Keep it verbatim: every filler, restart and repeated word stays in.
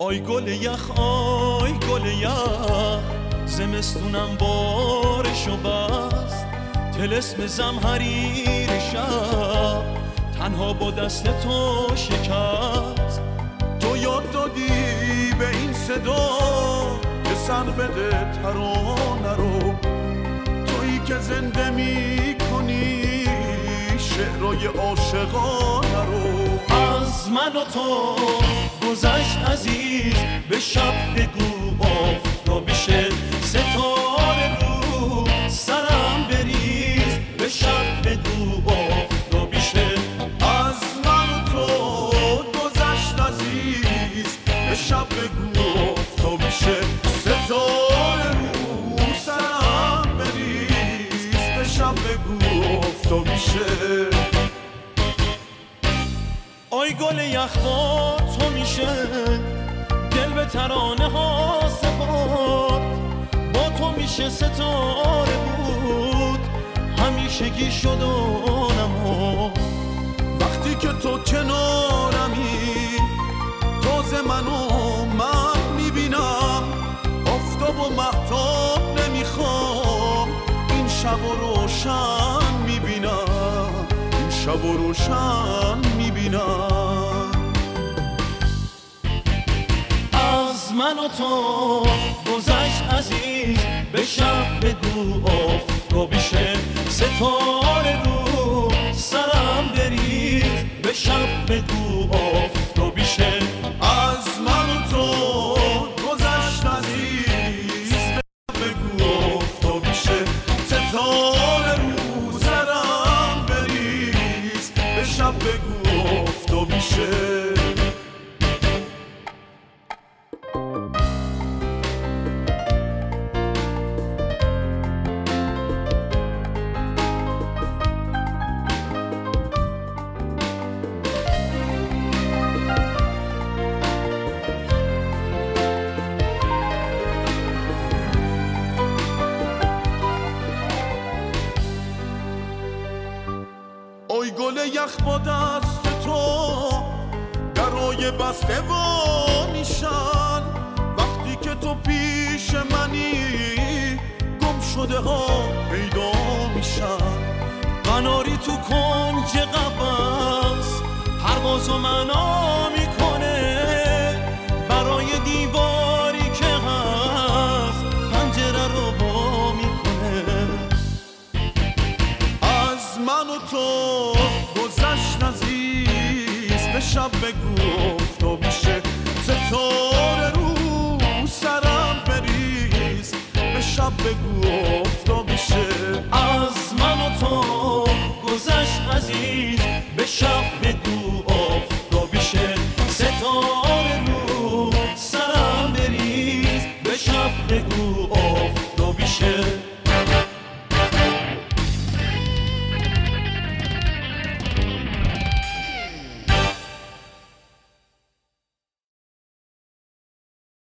آی گل یخ آی گل یخ، زمستونم بارشو بست، طلسم زمهریر شب تنها با دست تو شکست. تو یاد دادی به این صدا که سر بده ترانه رو، تویی که زنده می کنی شعرهای عاشقانه رو. از من و تو گذشت عزیز، به شب بگو آفتاب شه، ستاره رو سرم بریز، به شب بگو آفتاب شه. از من و تو گذشت عزیز، به شب بگو آفتاب شه، ستاره رو سرم بریز، به شب بگو آفتاب شه. آی گل یخ با تو میشه دل به ترانه ها سپرد، با تو میشه ستاره بود همیشگی شد و نمرد. وقتی که تو کنارمی تازه منو من میبینم، آفتاب و مهتاب نمیخوام، این شب و روشن میبینم، این شب و روشن میبینم. از من و تو گذشت عزیز، به شب بگو آفتابی شه، ستاره رو سرم بریز، به شب بگو آفتابی شه. از من و تو گذشت عزیز، به شب بگو آفتابی شه، ستاره رو سرم بریز، به شب بگو آفتابی شه. آی گل یخ با دست تو درای بسته وا میشن، وقتی که تو پیش منی گم شده ها پیدا میشن. قناری تو کنج قفس پروازو معنا میکنه، برای دیواری که هست پنجره رو وا میکنه. از من و تو گذشت عزیز، به شب بگو آفتابی شه، ستاره